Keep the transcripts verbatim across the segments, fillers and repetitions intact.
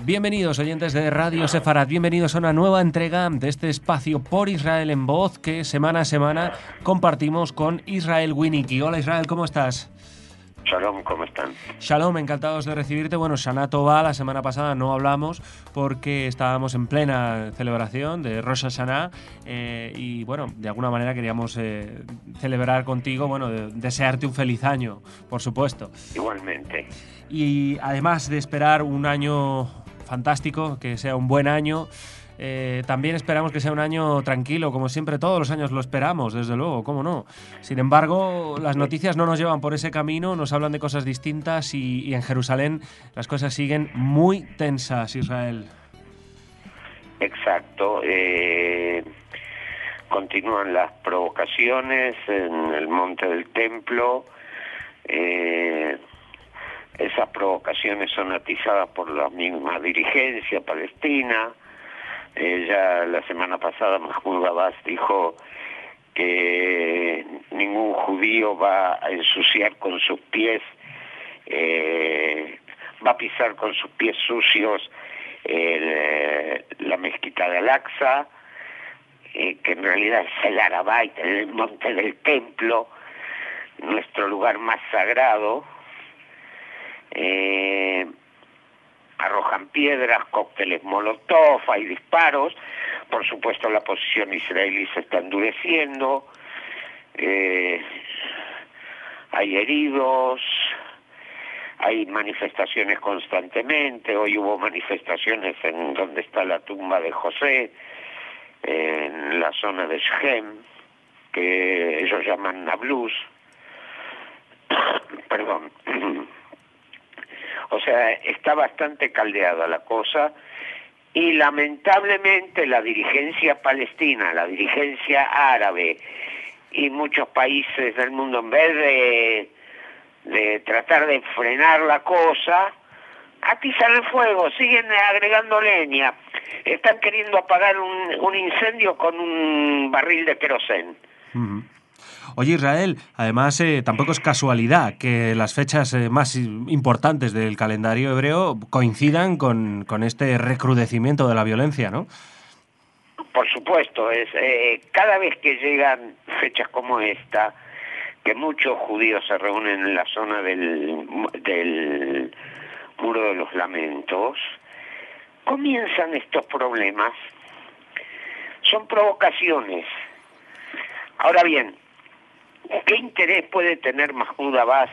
Bienvenidos oyentes de Radio Sefarad, bienvenidos a una nueva entrega de este espacio Por Israel en Voz que semana a semana compartimos con Israel Winnicki. Hola Israel, ¿cómo estás? Shalom, ¿cómo están? Shalom, encantados de recibirte. Bueno, Shana Tova, la semana pasada no hablamos porque estábamos en plena celebración de Rosh Hashanah eh, y bueno, de alguna manera queríamos eh, celebrar contigo, bueno, de, desearte un feliz año, por supuesto. Igualmente. Y además de esperar un año fantástico, que sea un buen año, eh, también esperamos que sea un año tranquilo, como siempre todos los años lo esperamos, desde luego, cómo no. Sin embargo, las noticias no nos llevan por ese camino, nos hablan de cosas distintas y, y en Jerusalén las cosas siguen muy tensas, Israel. Exacto. Eh, continúan las provocaciones en el Monte del Templo. Eh, esas provocaciones son atizadas por la misma dirigencia palestina. Eh, ya la semana pasada Mahmoud Abbas dijo que ningún judío va a ensuciar con sus pies, eh, va a pisar con sus pies sucios el, la mezquita de Al-Aqsa, eh, que en realidad es el Arabait, el monte del templo, nuestro lugar más sagrado. Eh, arrojan piedras, cócteles molotov, hay disparos. Por supuesto la posición israelí se está endureciendo, eh, hay heridos, hay manifestaciones constantemente. Hoy hubo manifestaciones en donde está la tumba de José, en la zona de Shechem, que ellos llaman Nablus. Perdón. O sea, está bastante caldeada la cosa y lamentablemente la dirigencia palestina, la dirigencia árabe y muchos países del mundo, en vez de, de tratar de frenar la cosa, atizan el fuego, siguen agregando leña, están queriendo apagar un, un incendio con un barril de querosén. Uh-huh. Oye Israel, además eh, tampoco es casualidad que las fechas eh, más importantes del calendario hebreo coincidan con, con este recrudecimiento de la violencia, ¿no? Por supuesto, es eh, cada vez que llegan fechas como esta, que muchos judíos se reúnen en la zona del, del Muro de los Lamentos, comienzan estos problemas. Son provocaciones. Ahora bien, ¿qué interés puede tener Mahmoud Abbas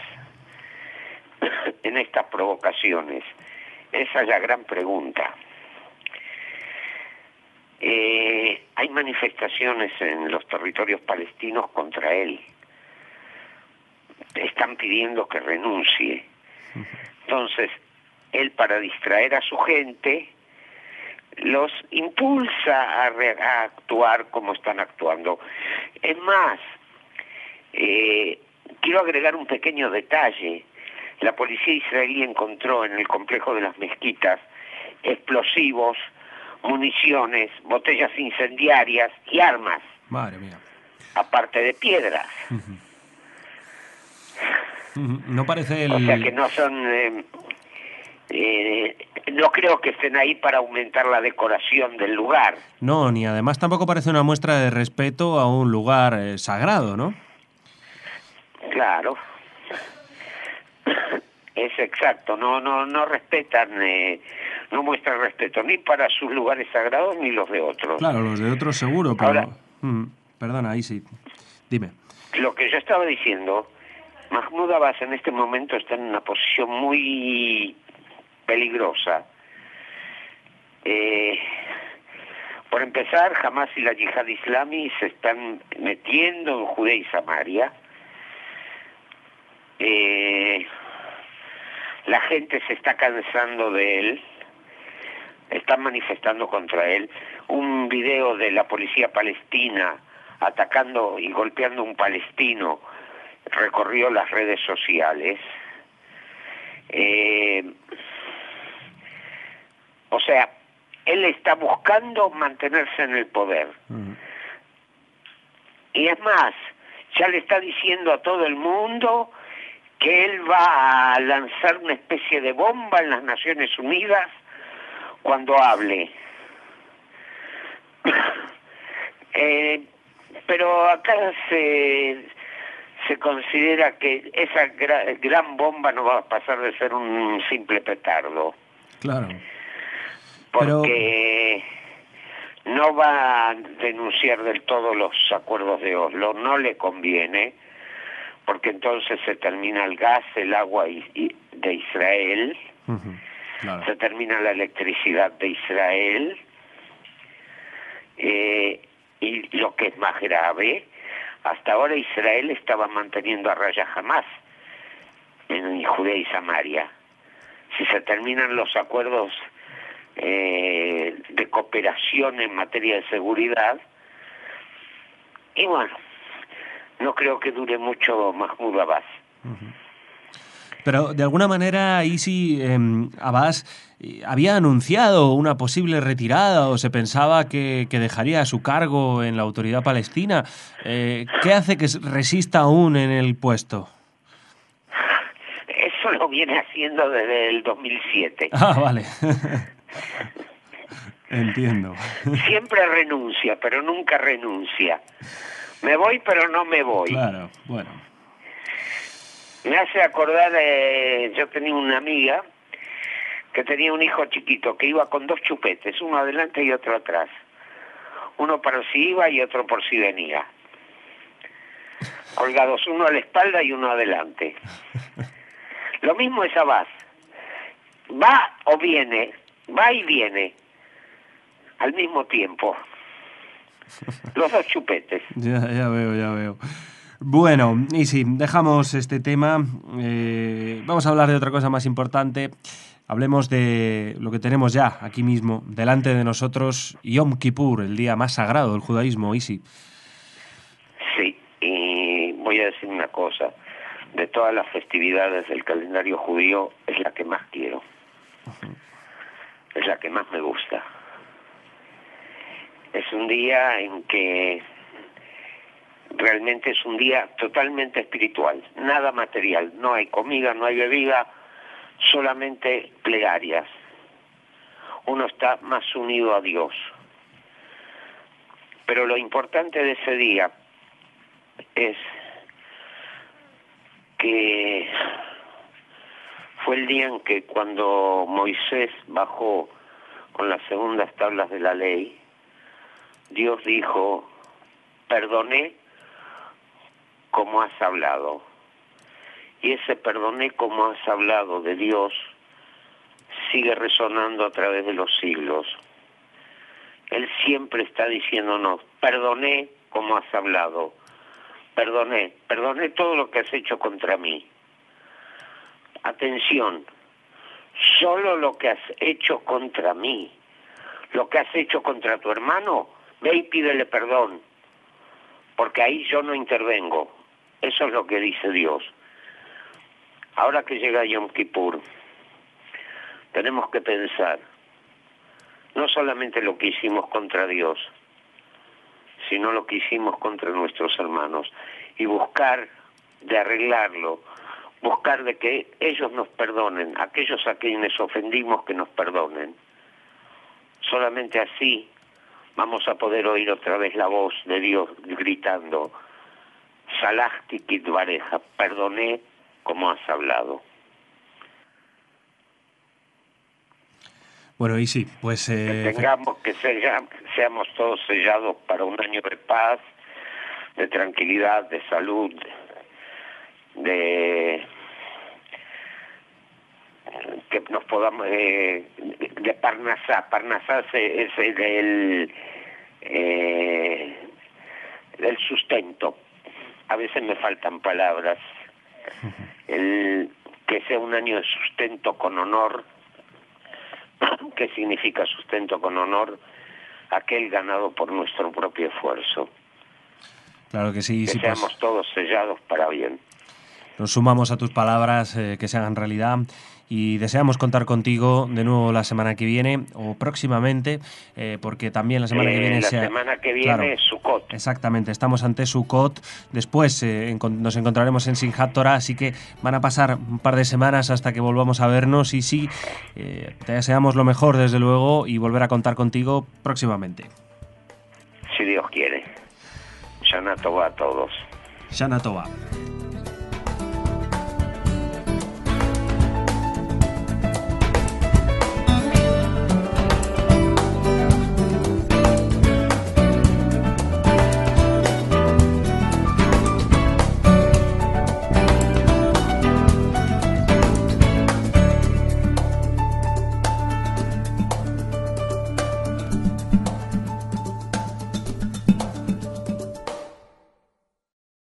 en estas provocaciones? Esa es la gran pregunta. Eh, hay manifestaciones en los territorios palestinos contra él. Están pidiendo que renuncie. Entonces, él, para distraer a su gente, los impulsa a, re- a actuar como están actuando. Es más, Eh, quiero agregar un pequeño detalle. La policía israelí encontró en el complejo de las mezquitas explosivos, municiones, botellas incendiarias y armas. Madre mía. Aparte de piedras. Uh-huh. Uh-huh. No parece el... O sea que no son... Eh, eh, no creo que estén ahí para aumentar la decoración del lugar. No, ni además tampoco parece una muestra de respeto a un lugar eh, sagrado, ¿no? Claro, es exacto, no no no respetan, eh, no muestran respeto ni para sus lugares sagrados ni los de otros. Claro, los de otros seguro, pero... Ahora, mm, perdona, ahí sí, dime. Lo que yo estaba diciendo, Mahmoud Abbas en este momento está en una posición muy peligrosa. Eh, por empezar, Hamas y la Yihad Islami se están metiendo en Judea y Samaria. Eh, la gente se está cansando de él, están manifestando contra él. Un video de la policía palestina atacando y golpeando a un palestino recorrió las redes sociales. Eh, o sea, él está buscando mantenerse en el poder. Uh-huh. Y es más, ya le está diciendo a todo el mundo que él va a lanzar una especie de bomba en las Naciones Unidas cuando hable. eh, pero acá se, se considera que esa gra, gran bomba no va a pasar de ser un simple petardo. Claro. Porque pero... no va a denunciar del todo los acuerdos de Oslo, no le conviene, porque entonces se termina el gas, el agua de Israel, uh-huh. Claro. Se termina la electricidad de Israel, eh, y lo que es más grave, hasta ahora Israel estaba manteniendo a raya Hamás en Judea y Samaria. Si se terminan los acuerdos eh, de cooperación en materia de seguridad, y bueno, no creo que dure mucho Mahmoud Abbas. Uh-huh. Pero de alguna manera ahí sí eh, Abbas había anunciado una posible retirada o se pensaba que, que dejaría su cargo en la autoridad palestina. Eh, ¿Qué hace que resista aún en el puesto? Eso lo viene haciendo desde el dos mil siete. Ah, vale. Entiendo. Siempre renuncia, pero nunca renuncia. Me voy, pero no me voy. Claro, bueno. Me hace acordar, eh, yo tenía una amiga que tenía un hijo chiquito que iba con dos chupetes, uno adelante y otro atrás. Uno por si iba y otro por si venía. Colgados, uno a la espalda y uno adelante. Lo mismo es Abbas. Va o viene, va y viene al mismo tiempo. Los dos chupetes. Ya, ya veo, ya veo. Bueno, y sí, dejamos este tema. Eh, vamos a hablar de otra cosa más importante. Hablemos de lo que tenemos ya aquí mismo, delante de nosotros, Yom Kippur, el día más sagrado del judaísmo, Isi. Sí, y voy a decir una cosa. De todas las festividades del calendario judío, es la que más quiero. Uh-huh. Es la que más me gusta. Es un día en que realmente es un día totalmente espiritual, nada material, no hay comida, no hay bebida, solamente plegarias. Uno está más unido a Dios. Pero lo importante de ese día es que fue el día en que cuando Moisés bajó con las segundas tablas de la ley, Dios dijo, perdoné como has hablado. Y ese perdoné como has hablado de Dios sigue resonando a través de los siglos. Él siempre está diciéndonos, perdoné como has hablado. Perdoné, perdoné todo lo que has hecho contra mí. Atención, solo lo que has hecho contra mí, lo que has hecho contra tu hermano, ve y pídele perdón, porque ahí yo no intervengo. Eso es lo que dice Dios. Ahora que llega Yom Kippur, tenemos que pensar, no solamente lo que hicimos contra Dios, sino lo que hicimos contra nuestros hermanos, y buscar de arreglarlo, buscar de que ellos nos perdonen, aquellos a quienes ofendimos que nos perdonen. Solamente así vamos a poder oír otra vez la voz de Dios gritando, Salachti Kidvareja, perdoné como has hablado. Bueno, y sí, pues... Eh, que tengamos, que sea, seamos todos sellados para un año de paz, de tranquilidad, de salud, de... que nos podamos... Eh, de Parnasá. Parnasá es el, eh, el sustento. A veces me faltan palabras. El, que sea un año de sustento con honor. ¿Qué significa sustento con honor? Aquel ganado por nuestro propio esfuerzo. Claro que sí. Que sí, seamos pues... todos sellados para bien. nos sumamos a tus palabras, eh, que se hagan realidad. Y deseamos contar contigo de nuevo la semana que viene o próximamente, eh, porque también la semana eh, que viene... La sea, semana que viene claro, es Sukkot. Exactamente, estamos ante Sukkot. Después eh, en, nos encontraremos en Simchat Torah, así que van a pasar un par de semanas hasta que volvamos a vernos. Y sí, eh, te deseamos lo mejor, desde luego, y volver a contar contigo próximamente. Si Dios quiere. Shana Tova a todos. Shana Tova.